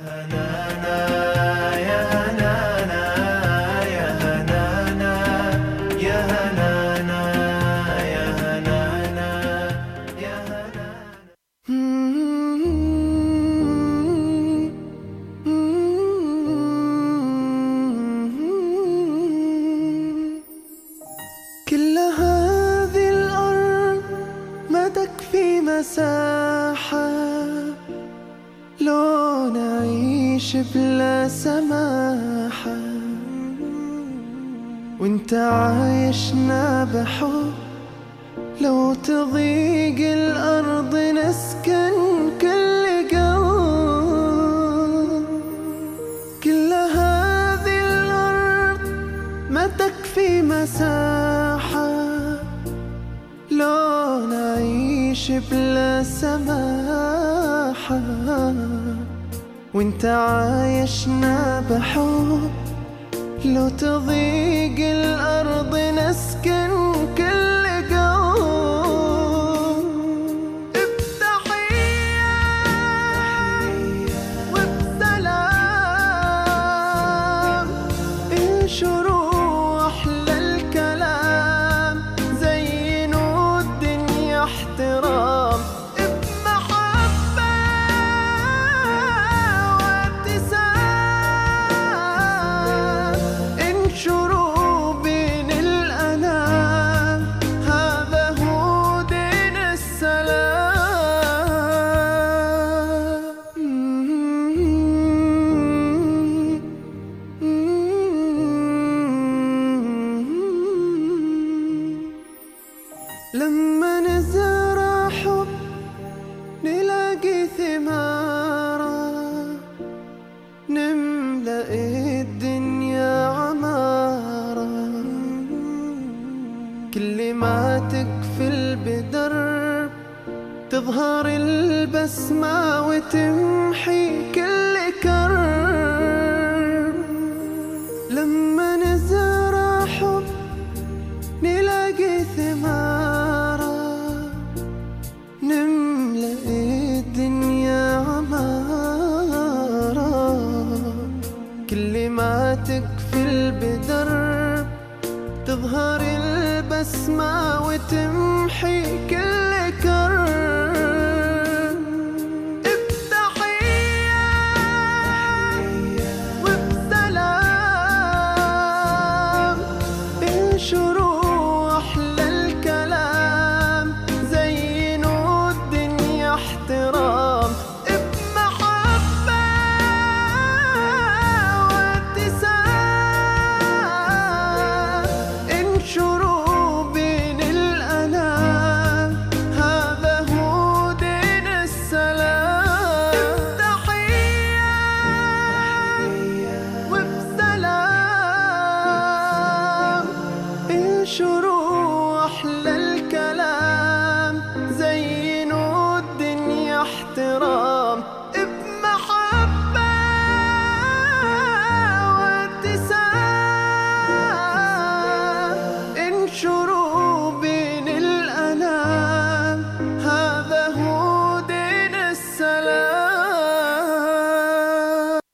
هنانا يا هنانا يا هنانا يا هنانا يا هنانا يا هنانا. كل هذه الأرض ما تكفي مساحة لو نعيش بلا سماحة، وانت عايشنا بحب. لو تضيق الأرض نسكن كل قلب. كل هذه الأرض ما تكفي مساحة لو نعيش بلا سماحة، وانت عايشنا بحب. لو تضيق الأرض نسكن كل قوم بتحية وبسلام، انشروا أحلى الكلام، زينوا الدنيا احترام، بمحبة وابتسام، انشروا بين الأنام، هذا هو دين السلام. لما نزرع حب نلاقي ثماره، نملأ الدنيا عمارة. كل ما تقفل بدرب تظهر البسمة وتمحي